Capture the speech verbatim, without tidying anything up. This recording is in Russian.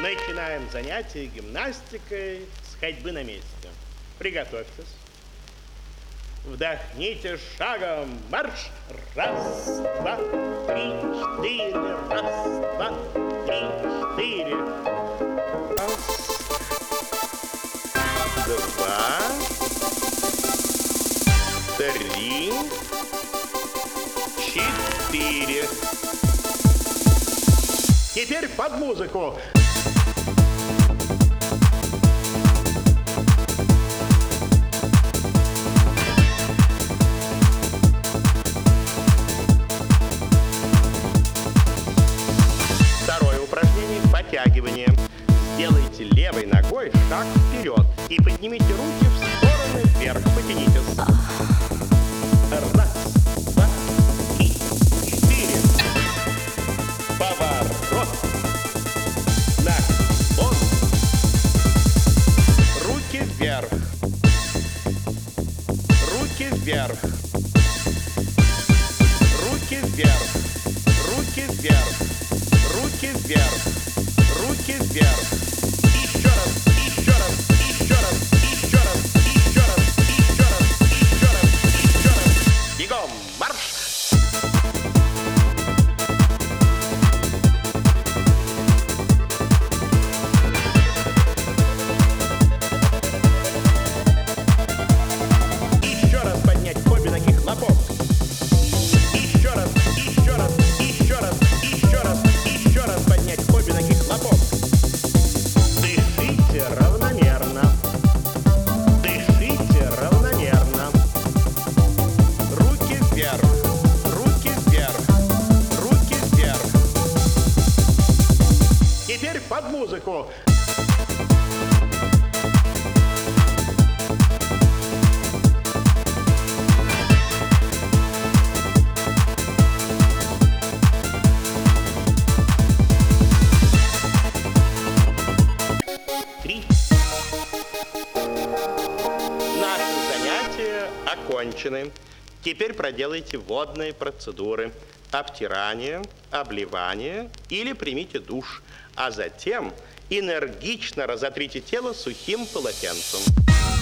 Начинаем занятие гимнастикой с ходьбы на месте. Приготовьтесь. Вдохните шагом. Марш. Раз, два, три, четыре. Раз, два, три, четыре. Раз, два, три, четыре. Теперь под музыку. Второе упражнение – подтягивание. Сделайте левой ногой шаг вперед и поднимите руки в стороны вверх. Потянитесь. Раз, два, три, четыре. Поворот. Наклон. Руки вверх. Руки вверх. Руки вверх. Руки вверх. Руки вверх. Руки вверх. Еще раз, еще раз, еще раз, еще раз, еще раз, еще раз, еще раз, еще раз. Бегом, марш! Еще раз поднять обе ноги, хлопок. Еще раз, еще раз, еще раз, еще раз, еще раз поднять обе ноги, хлопок. Дышите равномерно. Дышите равномерно. Руки вверх, руки вверх, руки вверх. Теперь под музыку. Три. Наши занятия окончены. Теперь проделайте водные процедуры. Обтирание, обливание или примите душ. А затем энергично разотрите тело сухим полотенцем.